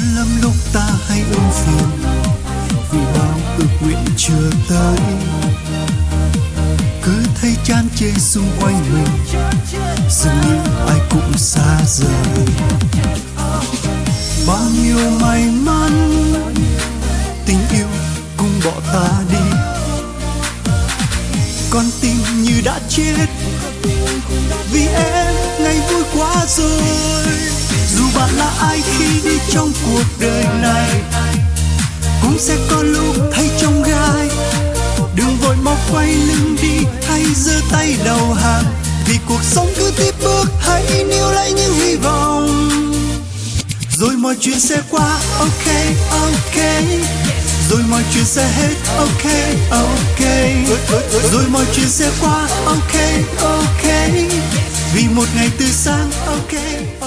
lắm lúc ta hay ưu phiền vì bao ước nguyện chưa tới, cứ thấy chán chê xung quanh mình, dường như ai cũng xa rời. Bao nhiêu may mắn tình yêu cũng bỏ ta đi, con tim như đã chết vì em ngày vui quá rồi. Dù bạn là ai khi đi trong cuộc đời này, cũng sẽ có lúc thấy trong gai. Đừng vội mau quay lưng đi hay giơ tay đầu hàng, vì cuộc sống cứ tiếp bước, hãy níu lấy những hy vọng. Rồi mọi chuyện sẽ qua, ok, ok. Rồi mọi chuyện sẽ hết, ok, ok. Rồi mọi chuyện sẽ qua, ok, ok. Vì một ngày tươi sáng, ok.